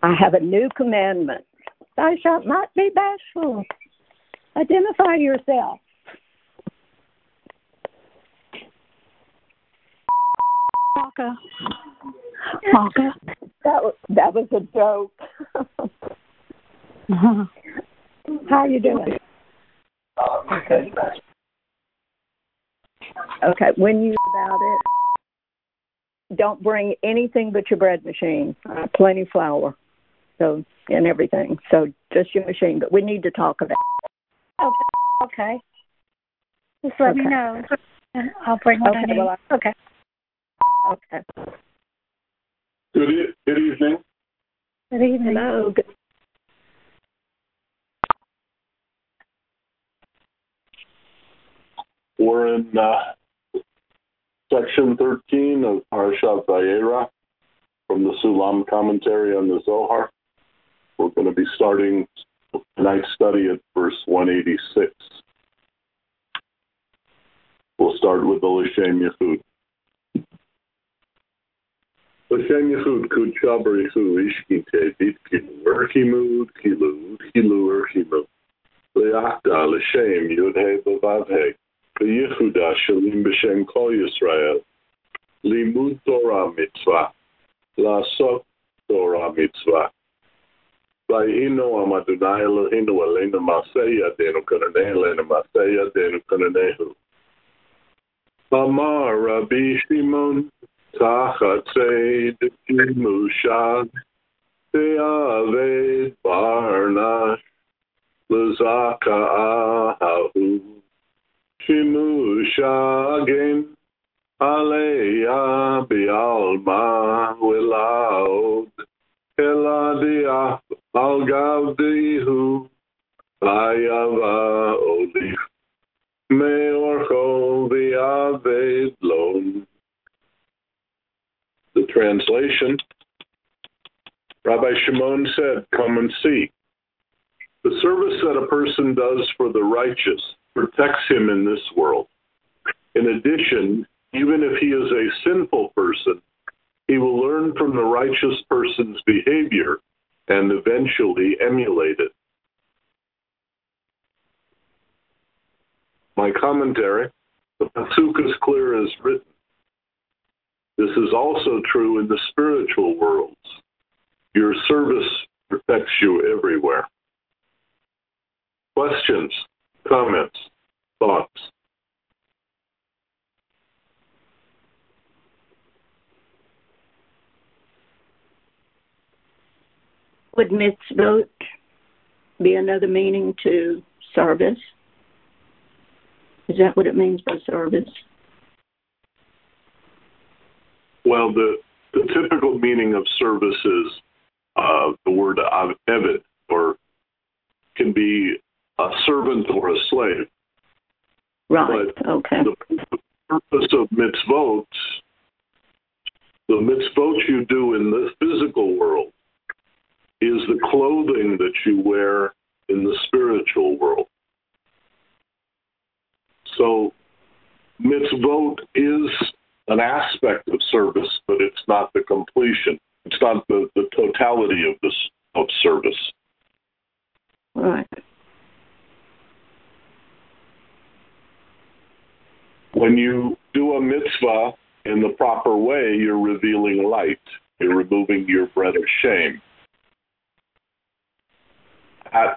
I have a new commandment. Thou shalt not be bashful. Identify yourself. Malka. That was a joke. How are you doing? Okay. Okay, when you about it, don't bring anything but your bread machine. Plenty of flour, so and everything. So just your machine. But we need to talk about it. Okay. Just let me know. I'll bring what I need. Well, Okay. Okay. Good evening. Good evening. Hello. We're in section 13 of Parashat Vayera from the Sulam commentary on the Zohar. We're going to be starting tonight's study at verse 186. We'll start with the L'Shem Yechud. L'Shem Yechud Kudsha Barichu Ishkite Ditkilu Erchimud Kilu Kilu Erchimud Leachta L'Shem Yudhe Bavavhe Yehuda Shalim B'Shem Kol Yisrael Limud Torah Mitzvah La'asot Torah Mitzvah Vayinu Am Adonai Eloheinu Aleinu Maseh Yadenu Kananeh Aleinu Maseh Yadenu Kananehu Amar Rabbi Shimon Tachat Seid Kimushad Te'aved Barnash L'Zaka Ahu Shimushagen Aleya Bialma Wilaod Eladia Algavdihu Ayava Olif Meorcho Viaved Lon. The translation, Rabbi Shimon said, "Come and see. The service that a person does for the righteous protects him in this world. In addition, even if he is a sinful person, he will learn from the righteous person's behavior and eventually emulate it." My commentary, the pasuk is clear as written. This is also true in the spiritual worlds. Your service protects you everywhere. Questions, comments, thoughts? Would mitzvot be another meaning to service? Is that what it means by service? Well, the typical meaning of service is the word eved, or can be a servant or a slave. Right, but okay. The purpose of mitzvot, the mitzvot you do in the physical world, is the clothing that you wear in the spiritual world. So mitzvot is an aspect of service, but it's not the completion. It's not the totality of service. Right. When you do a mitzvah in the proper way, you're revealing light. You're removing your bread of shame. That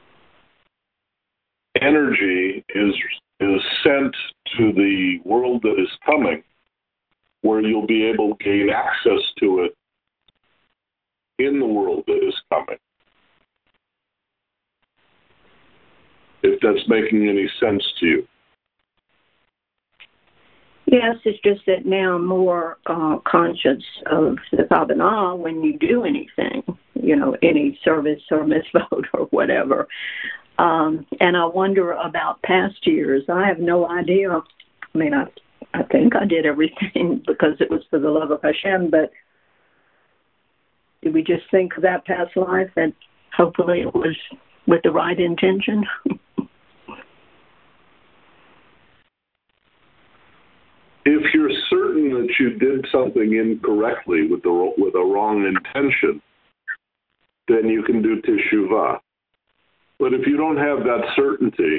energy is sent to the world that is coming, where you'll be able to gain access to it in the world that is coming. If that's making any sense to you. Yes, it's just that now I'm more conscious of the Kavanah when you do anything, any service or mitzvot or whatever. And I wonder about past years. I have no idea. I mean, I think I did everything because it was for the love of Hashem, but did we just think of that past life and hopefully it was with the right intention? If you're certain that you did something incorrectly with a wrong intention, then you can do teshuvah. But if you don't have that certainty,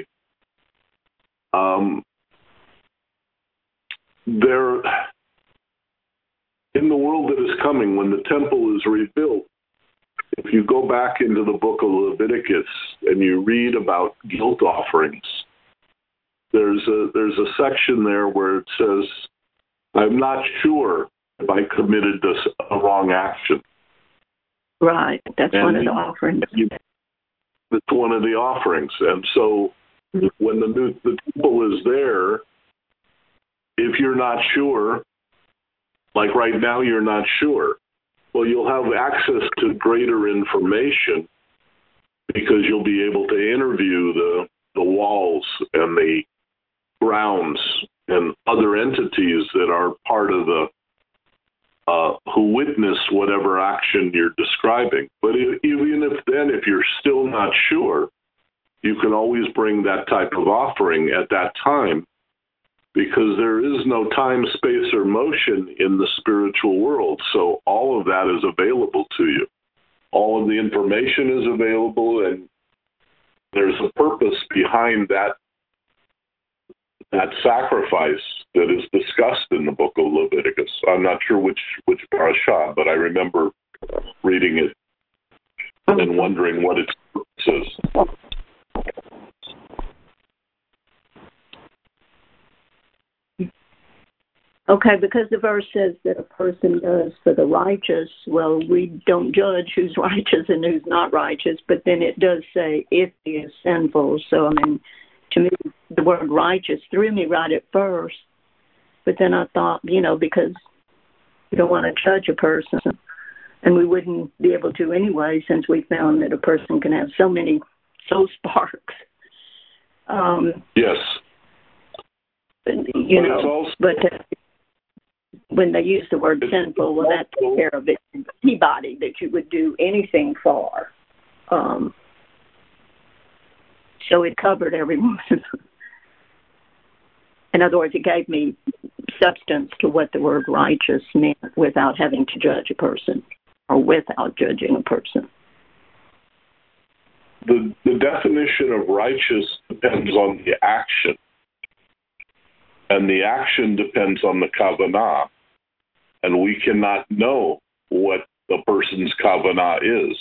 there, in the world that is coming, when the temple is rebuilt, if you go back into the book of Leviticus and you read about guilt offerings, there's a section there where it says, I'm not sure if I committed a wrong action. Right. That's one of the offerings. It's one of the offerings. And so when the temple is there, if you're not sure, like right now you're not sure, well, you'll have access to greater information because you'll be able to interview the walls and the grounds and other entities that are part of the who witness whatever action you're describing. But even if you're still not sure, you can always bring that type of offering at that time, because there is no time, space, or motion in the spiritual world. So all of that is available to you. All of the information is available, and there's a purpose behind that sacrifice that is discussed in the book of Leviticus. I'm not sure which parashah, but I remember reading it and wondering what its purpose is. Okay, because the verse says that a person does for the righteous, well, we don't judge who's righteous and who's not righteous, but then it does say if he is sinful. So, I mean, to me, the word righteous threw me right at first, but then I thought, because we don't want to judge a person, and we wouldn't be able to anyway, since we found that a person can have so many soul sparks. Yes. But when they use the word sinful, well, that takes care of it. Anybody that you would do anything for. So it covered everyone. In other words, it gave me substance to what the word righteous meant without having to judge a person or without judging a person. The definition of righteous depends on the action, and the action depends on the kavanah, and we cannot know what the person's kavanah is.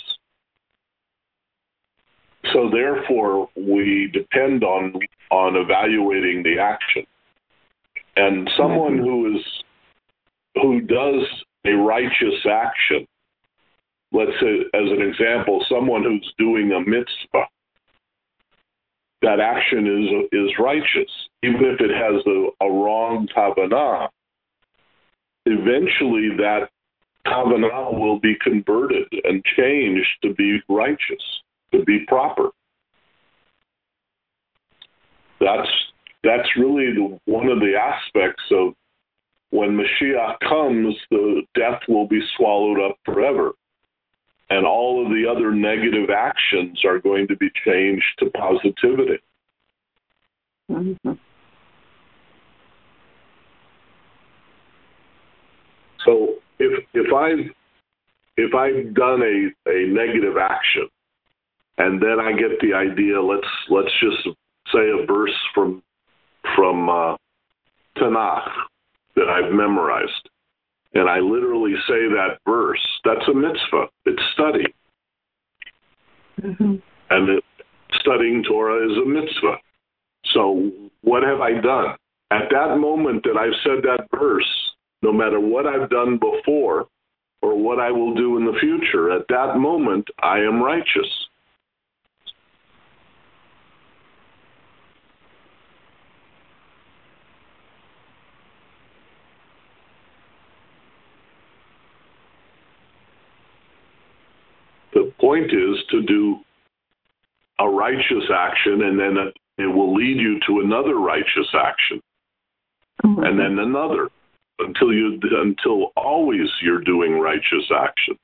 So therefore, we depend on evaluating the action. And someone who does a righteous action, let's say, as an example, someone who's doing a mitzvah, that action is righteous, even if it has a wrong kavanah. Eventually, that kavanah will be converted and changed to be righteous, to be proper. That's really one of the aspects of when Mashiach comes, the death will be swallowed up forever. And all of the other negative actions are going to be changed to positivity. Mm-hmm. So if I've done a negative action, and then I get the idea, let's just say a verse from Tanakh that I've memorized, and I literally say that verse, that's a mitzvah. It's study. Mm-hmm. And studying Torah is a mitzvah. So what have I done? At that moment that I've said that verse, no matter what I've done before or what I will do in the future, at that moment, I am righteous. The point is to do a righteous action, and then it will lead you to another righteous action, Mm-hmm. and then another, until always you're doing righteous actions.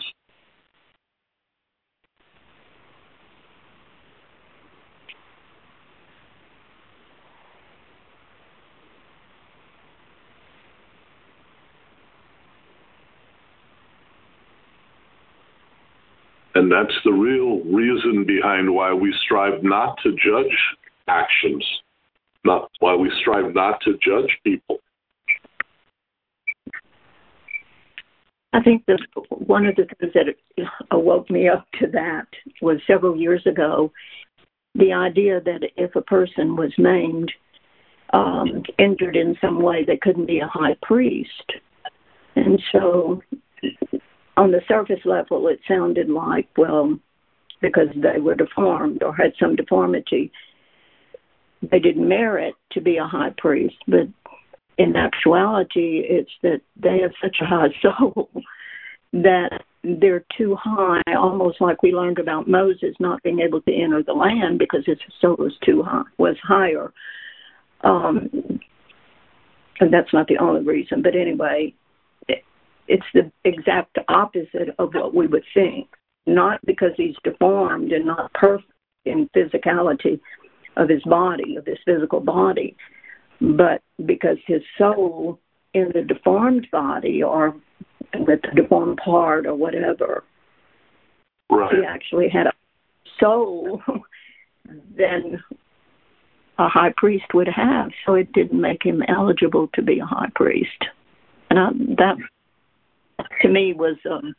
And that's the real reason behind why we strive not to judge actions, not why we strive not to judge people. I think that one of the things that awoke me up to that was several years ago, the idea that if a person was maimed, injured in some way, they couldn't be a high priest. And so on the surface level, it sounded like, well, because they were deformed or had some deformity, they didn't merit to be a high priest. But in actuality, it's that they have such a high soul that they're too high, almost like we learned about Moses not being able to enter the land because his soul was too high, was higher. And that's not the only reason. But anyway, it's the exact opposite of what we would think. Not because he's deformed and not perfect in physicality of his body, of his physical body, but because his soul in the deformed body or with the deformed part or whatever, right, he actually had a soul than a high priest would have, so it didn't make him eligible to be a high priest. And that, to me, was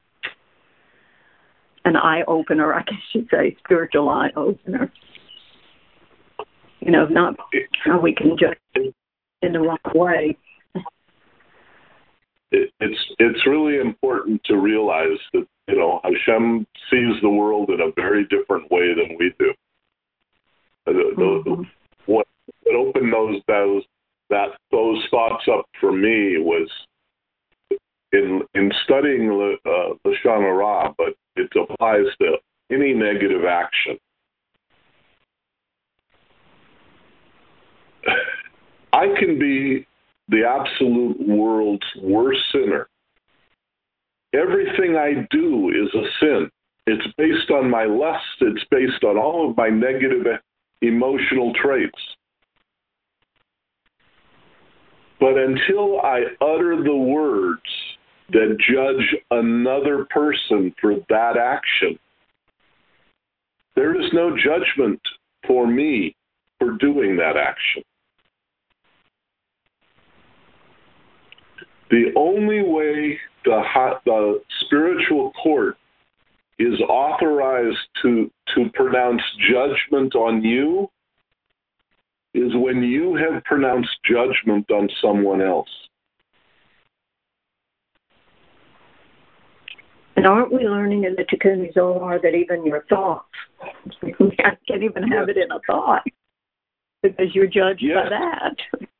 an eye-opener, I guess you'd say, spiritual eye-opener. You know, not how we can judge in the wrong way. It's really important to realize that, you know, Hashem sees the world in a very different way than we do. What opened those thoughts up for me was in studying Lashon Hara, but it applies to any negative action. I can be the absolute world's worst sinner. Everything I do is a sin. It's based on my lust. It's based on all of my negative emotional traits. But until I utter the words that judge another person for that action, there is no judgment for me for doing that action. The only way the spiritual court is authorized to pronounce judgment on you is when you have pronounced judgment on someone else. And aren't we learning in the Tikkun Zohar that even your thoughts, you can't even have it in a thought because you're judged by that.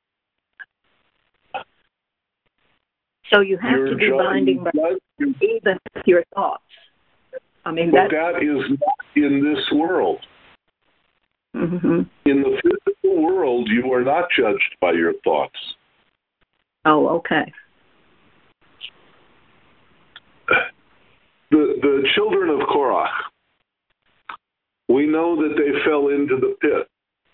So you have to be binding by even your thoughts. I mean, but that is not in this world. Mm-hmm. In the physical world, you are not judged by your thoughts. Oh, okay. The children of Korach, we know that they fell into the pit.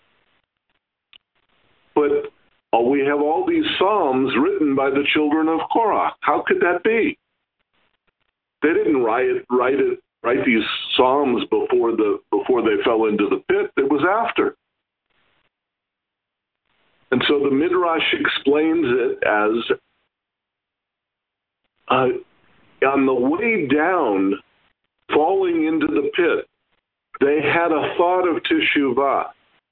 But we have all these psalms written by the children of Korach. How could that be? They didn't write these psalms before they fell into the pit. It was after. And so the Midrash explains it as on the way down, falling into the pit, they had a thought of teshuvah.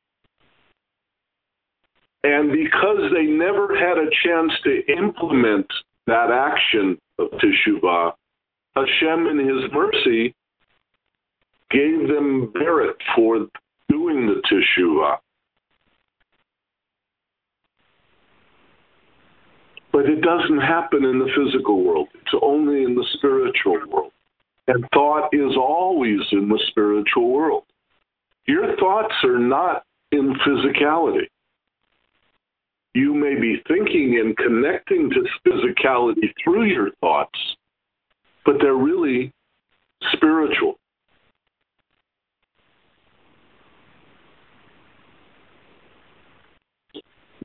And because they never had a chance to implement that action of teshuvah, Hashem, in His mercy, gave them merit for doing the teshuvah. But it doesn't happen in the physical world. It's only in the spiritual world. And thought is always in the spiritual world. Your thoughts are not in physicality. You may be thinking and connecting to physicality through your thoughts, but they're really spiritual.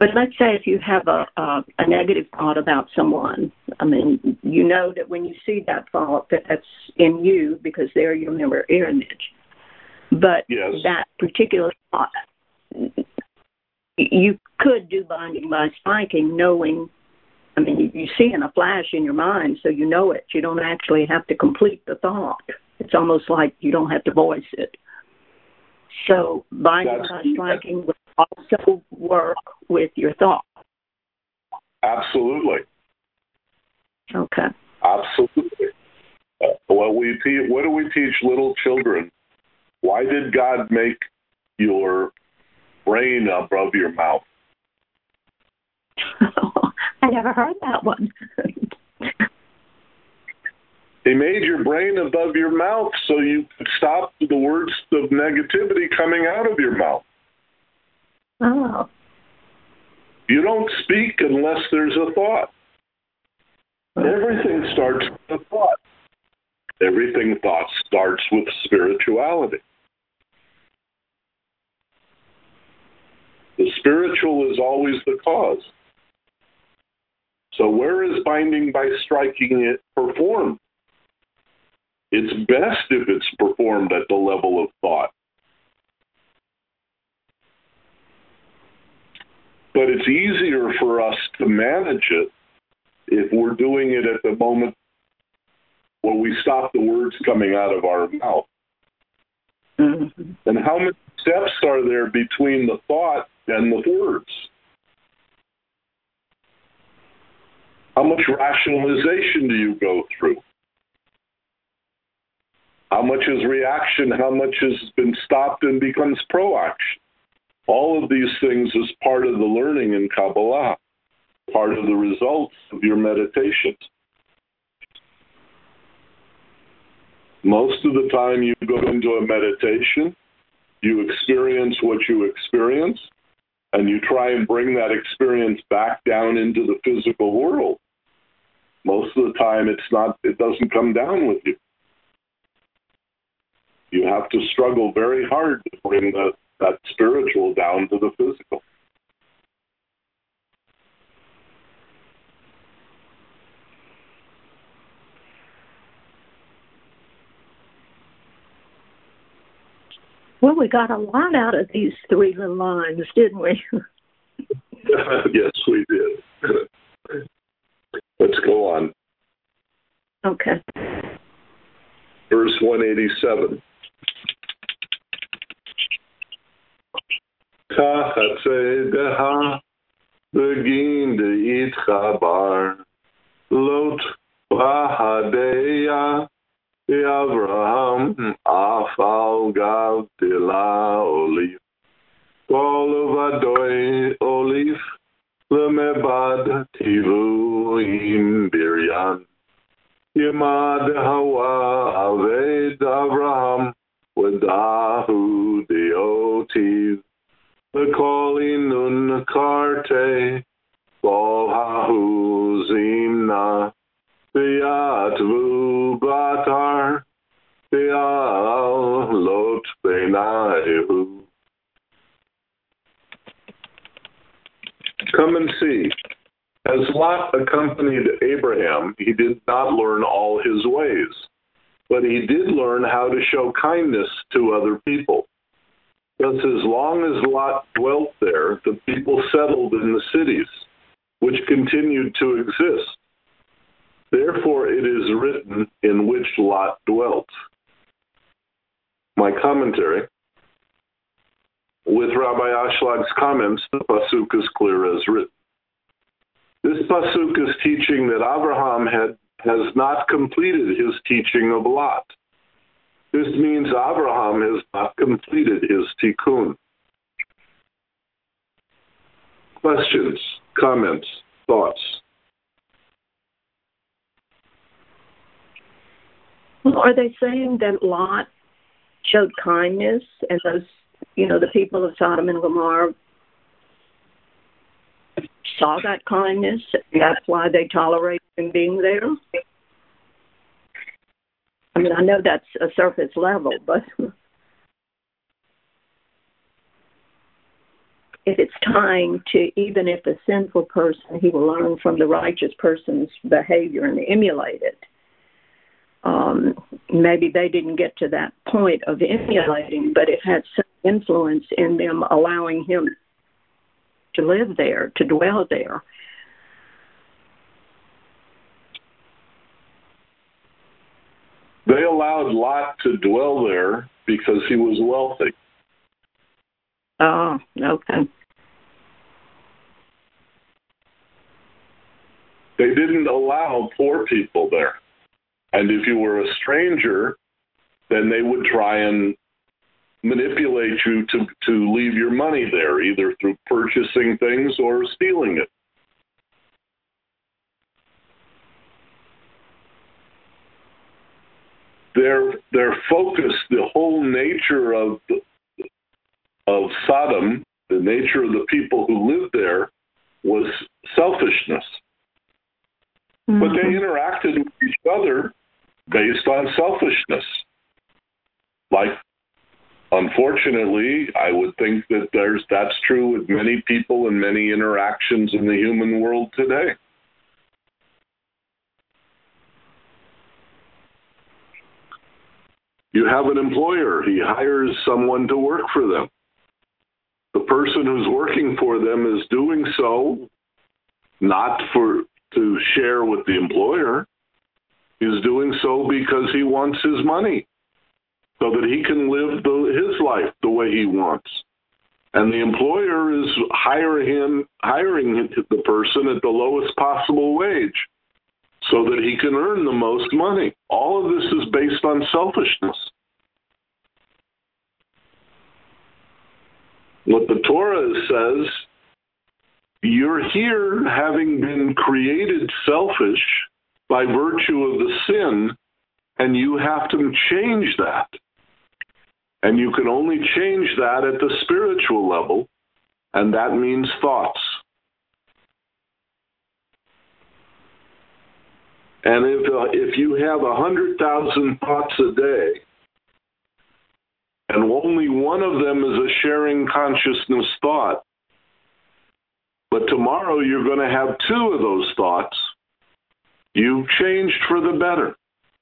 But let's say if you have a negative thought about someone, I mean, you know that when you see that thought, that's in you because they're your mirror image. But yes. that particular thought, you could do binding by striking, knowing, I mean, you see in a flash in your mind, so you know it. You don't actually have to complete the thought. It's almost like you don't have to voice it. So binding by striking would also work with your thought. Absolutely. Okay. Absolutely. What do we teach little children? Why did God make your brain above your mouth? I never heard that one. He made your brain above your mouth so you could stop the words of negativity coming out of your mouth. Oh. You don't speak unless there's a thought. Everything starts with a thought. Everything thought starts with spirituality. The spiritual is always the cause. So where is binding by striking it performed? It's best if it's performed at the level of thought. But it's easier for us to manage it if we're doing it at the moment where we stop the words coming out of our mouth. Mm-hmm. And how many steps are there between the thought and the words? How much rationalization do you go through? How much is reaction? How much has been stopped and becomes proaction? All of these things is part of the learning in Kabbalah, part of the results of your meditations. Most of the time you go into a meditation, you experience what you experience, and you try and bring that experience back down into the physical world. Most of the time it doesn't come down with you. You have to struggle very hard to bring that spiritual down to the physical. Well, we got a lot out of these three little lines, didn't we? Yes, we did. Let's go on. Okay. Verse 187. Kachatzedha begin de itchabar lot bahadeya Avraham afal gav tila oliv kol vadoi oliv lemebad tivu im biryan Yemad hawa aved Avraham wadahu deotiv Lekoli nun karte bol hahu zimna Beatvu batar Beal lot benaihu. Come and see. As Lot accompanied Abraham, he did not learn all his ways, but he did learn how to show kindness to other people. Thus, as long as Lot dwelt there, the people settled in the cities, which continued to exist. Therefore, it is written in which Lot dwelt. My commentary. With Rabbi Ashlag's comments, the pasuk is clear as written. This pasuk is teaching that Abraham has not completed his teaching of Lot. This means Abraham has not completed his tikkun. Questions, comments, thoughts? Well, are they saying that Lot showed kindness and those, the people of Sodom and Gomorrah saw that kindness? That's why they tolerated him being there? I mean, I know that's a surface level, but... if it's tying to, even if a sinful person, he will learn from the righteous person's behavior and emulate it. Maybe they didn't get to that point of emulating, but it had some influence in them, allowing him to live there, to dwell there. They allowed Lot to dwell there because he was wealthy. Oh, okay. They didn't allow poor people there. And if you were a stranger, then they would try and manipulate you to leave your money there, either through purchasing things or stealing it. Their focus, the whole nature of Sodom, the nature of the people who lived there, was selfishness. Mm-hmm. But they interacted with each other based on selfishness. Like, unfortunately, I would think that that's true with many people and many interactions in the human world today. You have an employer. He hires someone to work for them. The person who's working for them is doing so not to share with the employer. He's doing so because he wants his money so that he can live his life the way he wants. And the employer is hiring the person at the lowest possible wage so that he can earn the most money. All of this is based on selfishness. What the Torah says, you're here having been created selfish by virtue of the sin, and you have to change that. And you can only change that at the spiritual level, and that means thoughts. And if you have 100,000 thoughts a day, and only one of them is a sharing consciousness thought, but tomorrow you're going to have two of those thoughts, you've changed for the better.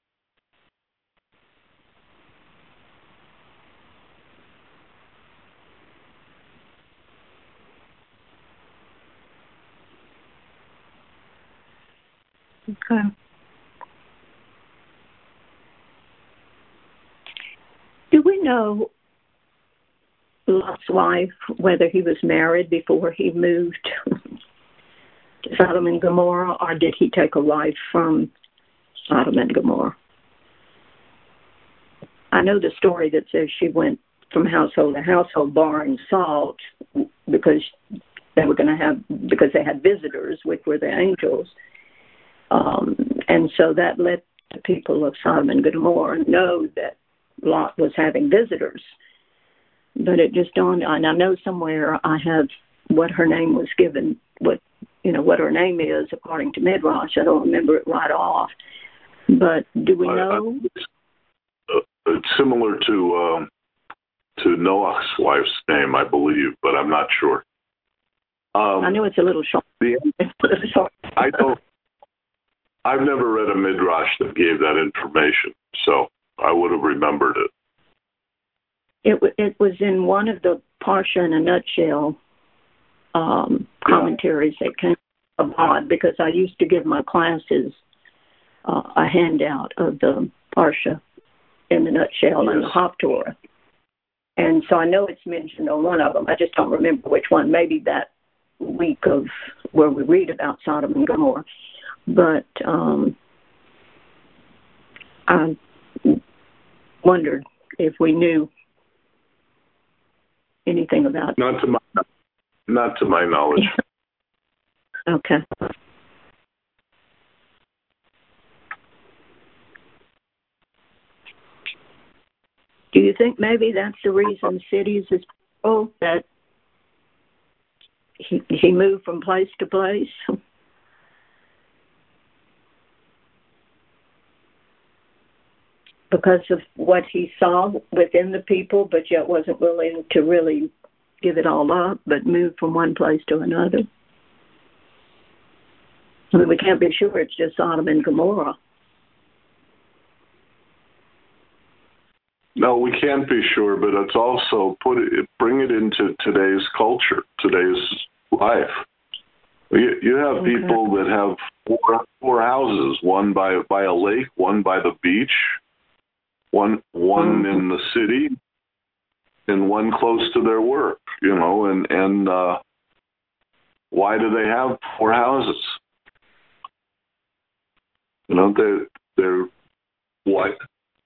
Okay. Do we know Lot's wife, whether he was married before he moved to Sodom and Gomorrah, or did he take a wife from Sodom and Gomorrah? I know the story that says she went from household to household borrowing salt because because they had visitors, which were the angels. And so that let the people of Sodom and Gomorrah know that Lot was having visitors. But it just dawned on, I know somewhere I have what her name was given, what her name is according to Midrash. I don't remember it right off. But do we know? It's similar to Noah's wife's name, I believe, but I'm not sure. I know it's a little short. I've never read a Midrash that gave that information, so I would have remembered it. It was in one of the Parsha in a nutshell commentaries that came about, because I used to give my classes a handout of the Parsha in the nutshell and the Haftorah. And so I know it's mentioned on one of them. I just don't remember which one. Maybe that week of where we read about Sodom and Gomorrah. But I wondered if we knew anything about. Not to my knowledge. Okay. Do you think maybe that's the reason cities is that he moved from place to place? Because of what he saw within the people, but yet wasn't willing to really give it all up, but move from one place to another. I mean, we can't be sure it's just Sodom and Gomorrah. No, we can't be sure, but it's also bring it into today's culture, today's life. You have people that have four houses, one by a lake, one by the beach, one in the city, and one close to their work. And why do they have four houses? They're what?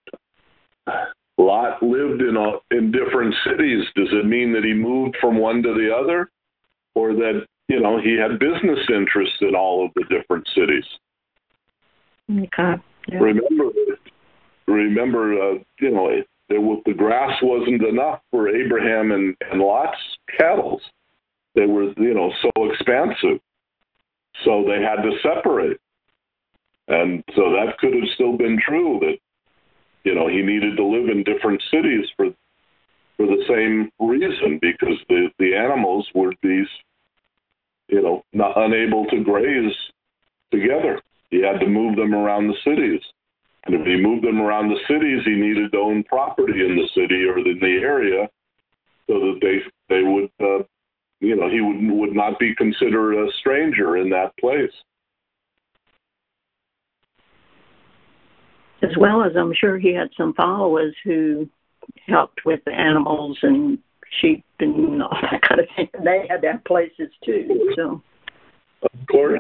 Lot lived in different cities. Does it mean that he moved from one to the other, or that he had business interests in all of the different cities? Okay. Yeah. Remember, the grass wasn't enough for Abraham and Lot's cattle. They were, so expansive, so they had to separate, and so that could have still been true that. He needed to live in different cities for the same reason, because the animals were these, not unable to graze together. He had to move them around the cities. And if he moved them around the cities, he needed to own property in the city or in the area so that they would, he would not be considered a stranger in that place. As well as I'm sure he had some followers who helped with the animals and sheep and all that kind of thing. They had their places too. So, of course.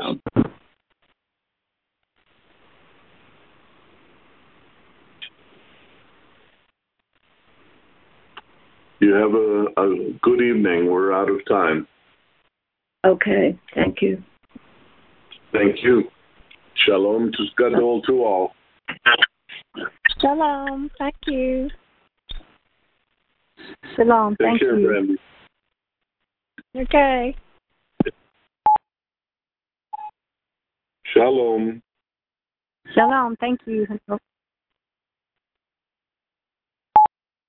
You have a good evening. We're out of time. Okay. Thank you. Thank you. Shalom to Gadol to all. Shalom. Thank you. Shalom. Take care, you. Brandy. Okay. Shalom. Shalom. Thank you.